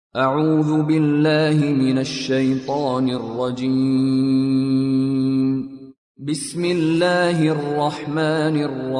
أعوذ بالله من الشيطان الرجيم بسم الله الرحمن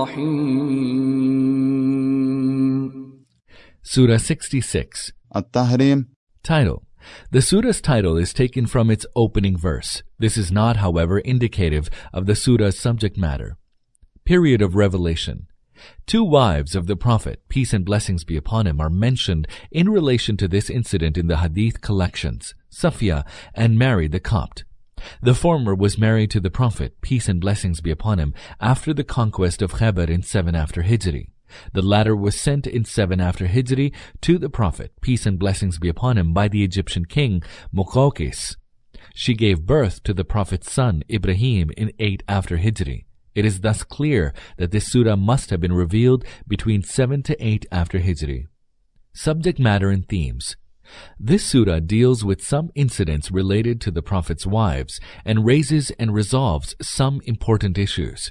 الرحيم Surah 66. At-Tahrim. Title. The surah's title is taken from its opening verse. This is not, however, indicative of the surah's subject matter. Period of revelation. 2 wives of the Prophet, peace and blessings be upon him, are mentioned in relation to this incident in the hadith collections, Safiya and Mary the Copt. The former was married to the Prophet, peace and blessings be upon him, after the conquest of Khaybar in 7 after Hijri. The latter was sent in 7 after Hijri to the Prophet, peace and blessings be upon him, by the Egyptian king Muqawqis. She gave birth to the Prophet's son Ibrahim in 8 after Hijri. It is thus clear that this surah must have been revealed between 7 to 8 after Hijri. Subject matter and themes. This surah deals with some incidents related to the Prophet's wives and raises and resolves some important issues.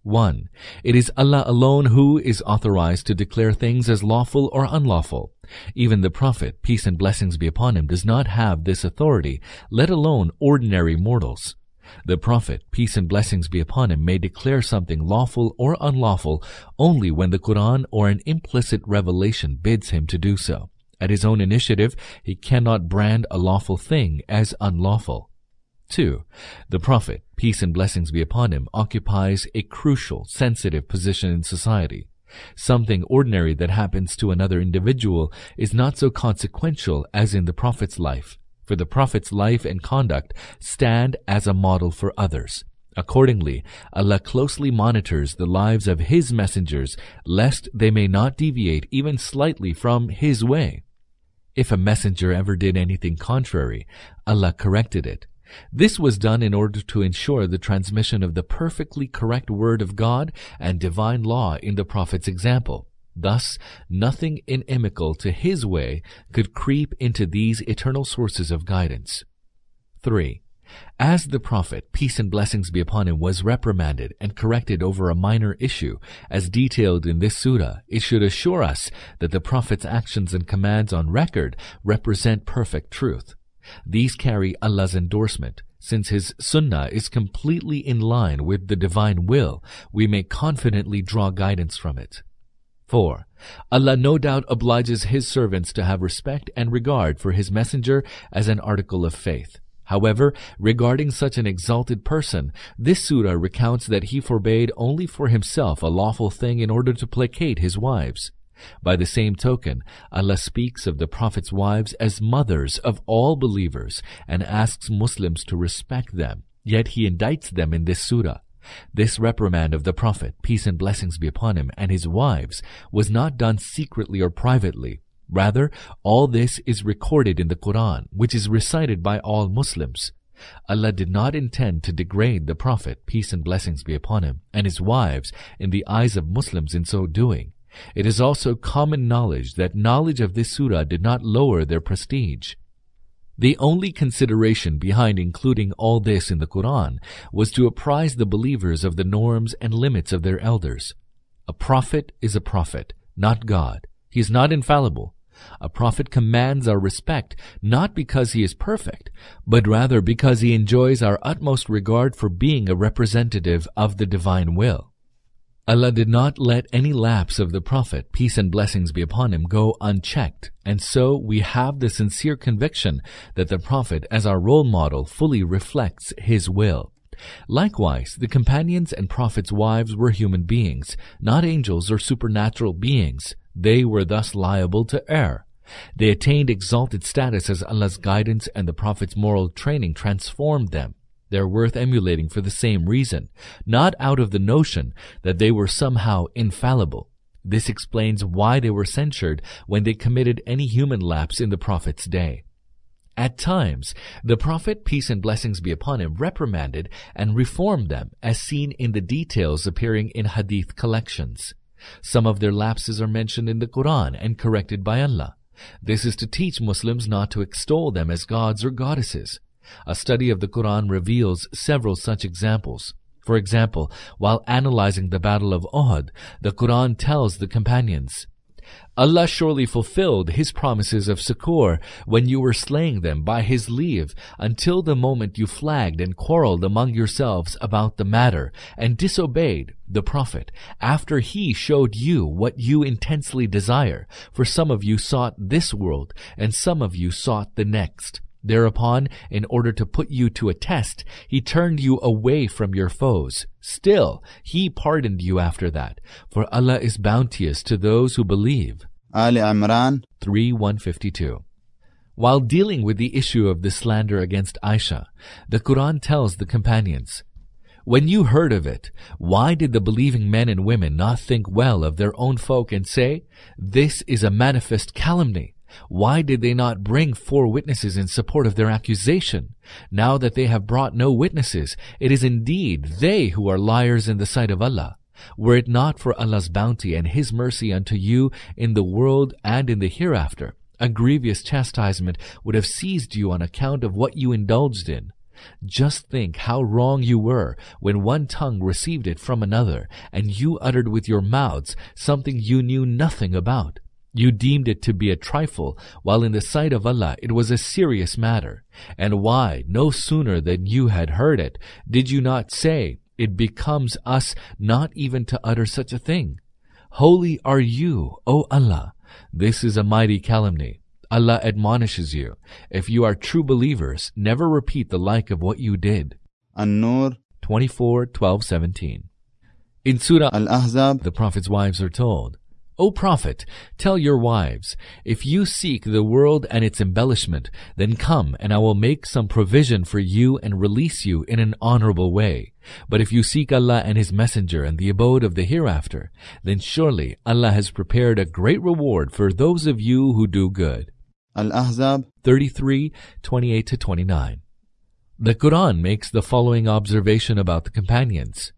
1. It is Allah alone who is authorized to declare things as lawful or unlawful. Even the Prophet, peace and blessings be upon him, does not have this authority, let alone ordinary mortals. The Prophet, peace and blessings be upon him, may declare something lawful or unlawful only when the Quran or an implicit revelation bids him to do so. At his own initiative, he cannot brand a lawful thing as unlawful. 2. The Prophet, peace and blessings be upon him, occupies a crucial, sensitive position in society. Something ordinary that happens to another individual is not so consequential as in the Prophet's life, for the Prophet's life and conduct stand as a model for others. Accordingly, Allah closely monitors the lives of His messengers, lest they may not deviate even slightly from His way. If a messenger ever did anything contrary, Allah corrected it. This was done in order to ensure the transmission of the perfectly correct word of God and divine law in the Prophet's example. Thus, nothing inimical to his way could creep into these eternal sources of guidance. 3. As the Prophet, peace and blessings be upon him, was reprimanded and corrected over a minor issue, as detailed in this surah, it should assure us that the Prophet's actions and commands on record represent perfect truth. These carry Allah's endorsement. Since His sunnah is completely in line with the divine will, we may confidently draw guidance from it. 4. Allah no doubt obliges His servants to have respect and regard for His messenger as an article of faith. However, regarding such an exalted person, this surah recounts that he forbade only for himself a lawful thing in order to placate his wives. By the same token, Allah speaks of the Prophet's wives as mothers of all believers and asks Muslims to respect them, yet He indicts them in this surah. This reprimand of the Prophet, peace and blessings be upon him, and his wives was not done secretly or privately. Rather, all this is recorded in the Quran, which is recited by all Muslims. Allah did not intend to degrade the Prophet, peace and blessings be upon him, and his wives in the eyes of Muslims in so doing. It is also common knowledge that knowledge of this surah did not lower their prestige. The only consideration behind including all this in the Quran was to apprise the believers of the norms and limits of their elders. A prophet is a prophet, not God. He is not infallible. A prophet commands our respect not because he is perfect, but rather because he enjoys our utmost regard for being a representative of the divine will. Allah did not let any lapse of the Prophet, peace and blessings be upon him, go unchecked, and so we have the sincere conviction that the Prophet, as our role model, fully reflects his will. Likewise, the companions and Prophet's wives were human beings, not angels or supernatural beings. They were thus liable to err. They attained exalted status as Allah's guidance and the Prophet's moral training transformed them. They are worth emulating for the same reason, not out of the notion that they were somehow infallible. This explains why they were censured when they committed any human lapse in the Prophet's day. At times, the Prophet, peace and blessings be upon him, reprimanded and reformed them, as seen in the details appearing in hadith collections. Some of their lapses are mentioned in the Quran and corrected by Allah. This is to teach Muslims not to extol them as gods or goddesses. A study of the Quran reveals several such examples. For example, while analyzing the Battle of Uhud, the Quran tells the companions, Allah surely fulfilled His promises of succor when you were slaying them by His leave, until the moment you flagged and quarreled among yourselves about the matter and disobeyed the Prophet after he showed you what you intensely desire, for some of you sought this world and some of you sought the next. Thereupon, in order to put you to a test, He turned you away from your foes. Still, He pardoned you after that, for Allah is bounteous to those who believe. Ali Imran 3:152. While dealing with the issue of the slander against Aisha, the Quran tells the companions, "When you heard of it, why did the believing men and women not think well of their own folk and say, 'This is a manifest calumny'? Why did they not bring 4 witnesses in support of their accusation? Now that they have brought no witnesses, it is indeed they who are liars in the sight of Allah. Were it not for Allah's bounty and His mercy unto you in the world and in the hereafter, a grievous chastisement would have seized you on account of what you indulged in. Just think how wrong you were when one tongue received it from another, and you uttered with your mouths something you knew nothing about. You deemed it to be a trifle, while in the sight of Allah it was a serious matter. And why, no sooner than you had heard it, did you not say, 'It becomes us not even to utter such a thing'? Holy are you, O Allah! This is a mighty calumny. Allah admonishes you. If you are true believers, never repeat the like of what you did." An-Nur 24:12-17. In Surah Al-Ahzab, the Prophet's wives are told, "O Prophet, tell your wives, if you seek the world and its embellishment, then come and I will make some provision for you and release you in an honorable way. But if you seek Allah and His Messenger and the abode of the hereafter, then surely Allah has prepared a great reward for those of you who do good." Al-Ahzab 33:28-29. The Quran makes the following observation about the companions.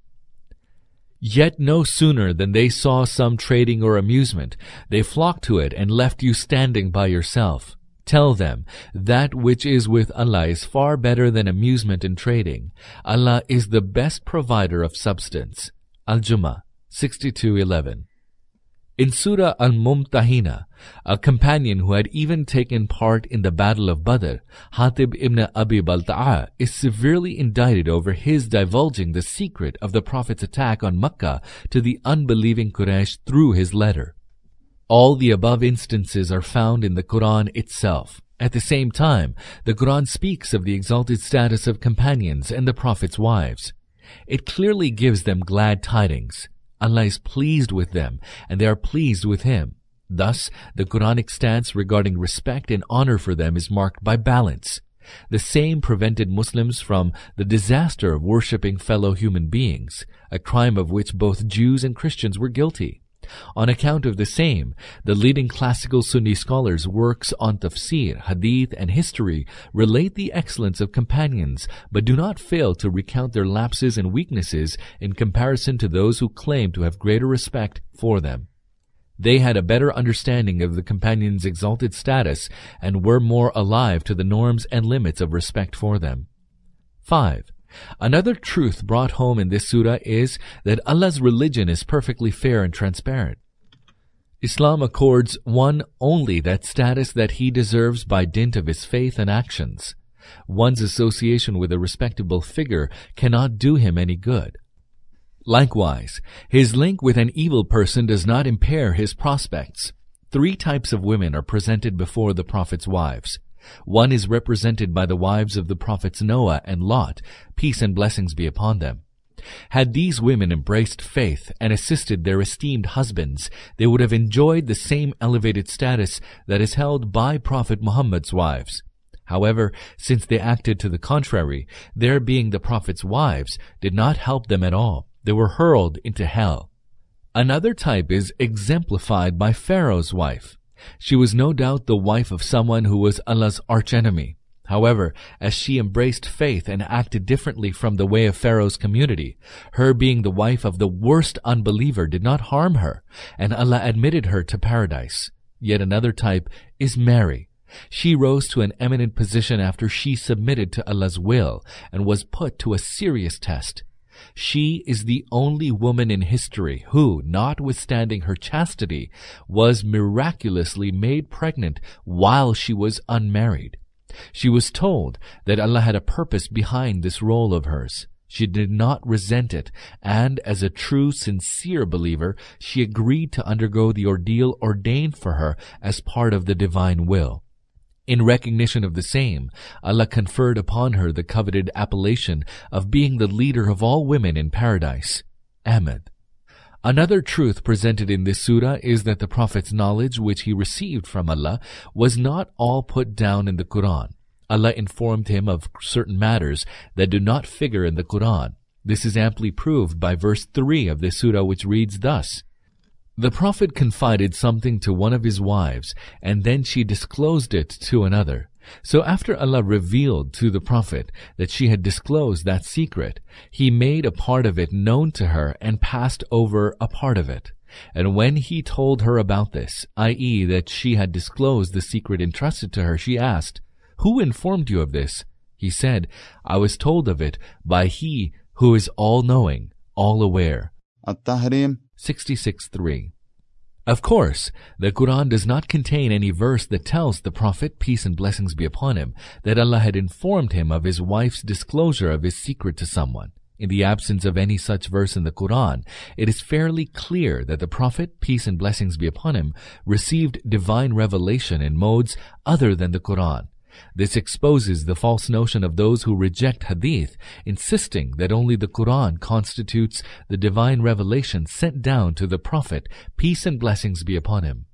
"Yet no sooner than they saw some trading or amusement, they flocked to it and left you standing by yourself. Tell them, that which is with Allah is far better than amusement and trading. Allah is the best provider of substance." Al-Jumu'ah 62:11. In Surah Al-Mumtahina, a companion who had even taken part in the Battle of Badr, Hatib ibn Abi Balta'a, is severely indicted over his divulging the secret of the Prophet's attack on Makkah to the unbelieving Quraysh through his letter. All the above instances are found in the Quran itself. At the same time, the Quran speaks of the exalted status of companions and the Prophet's wives. It clearly gives them glad tidings. Allah is pleased with them, and they are pleased with Him. Thus, the Quranic stance regarding respect and honor for them is marked by balance. The same prevented Muslims from the disaster of worshipping fellow human beings, a crime of which both Jews and Christians were guilty. On account of the same, the leading classical Sunni scholars' works on tafsir, hadith, and history relate the excellence of companions, but do not fail to recount their lapses and weaknesses in comparison to those who claim to have greater respect for them. They had a better understanding of the companions' exalted status and were more alive to the norms and limits of respect for them. 5. Another truth brought home in this surah is that Allah's religion is perfectly fair and transparent. Islam accords one only that status that he deserves by dint of his faith and actions. One's association with a respectable figure cannot do him any good. Likewise, his link with an evil person does not impair his prospects. 3 types of women are presented before the Prophet's wives. One is represented by the wives of the prophets Noah and Lot, peace and blessings be upon them. Had these women embraced faith and assisted their esteemed husbands, they would have enjoyed the same elevated status that is held by Prophet Muhammad's wives. However, since they acted to the contrary, their being the Prophet's wives did not help them at all. They were hurled into hell. Another type is exemplified by Pharaoh's wife. She was no doubt the wife of someone who was Allah's archenemy. However, as she embraced faith and acted differently from the way of Pharaoh's community, her being the wife of the worst unbeliever did not harm her, and Allah admitted her to paradise. Yet another type is Mary. She rose to an eminent position after she submitted to Allah's will and was put to a serious test. She is the only woman in history who, notwithstanding her chastity, was miraculously made pregnant while she was unmarried. She was told that Allah had a purpose behind this role of hers. She did not resent it, and as a true, sincere believer, she agreed to undergo the ordeal ordained for her as part of the divine will. In recognition of the same, Allah conferred upon her the coveted appellation of being the leader of all women in paradise, Ahmad. Another truth presented in this surah is that the Prophet's knowledge which he received from Allah was not all put down in the Quran. Allah informed him of certain matters that do not figure in the Quran. This is amply proved by verse 3 of this surah, which reads thus: The Prophet confided something to one of his wives, and then she disclosed it to another. So after Allah revealed to the Prophet that she had disclosed that secret, he made a part of it known to her and passed over a part of it. And when he told her about this, i.e., that she had disclosed the secret entrusted to her, she asked, Who informed you of this? He said, I was told of it by He who is all-knowing, all-aware. At-Tahrim 66:3. Of course, the Quran does not contain any verse that tells the Prophet, peace and blessings be upon him, that Allah had informed him of his wife's disclosure of his secret to someone. In the absence of any such verse in the Quran, it is fairly clear that the Prophet, peace and blessings be upon him, received divine revelation in modes other than the Quran. This exposes the false notion of those who reject hadith, insisting that only the Quran constitutes the divine revelation sent down to the Prophet, peace and blessings be upon him.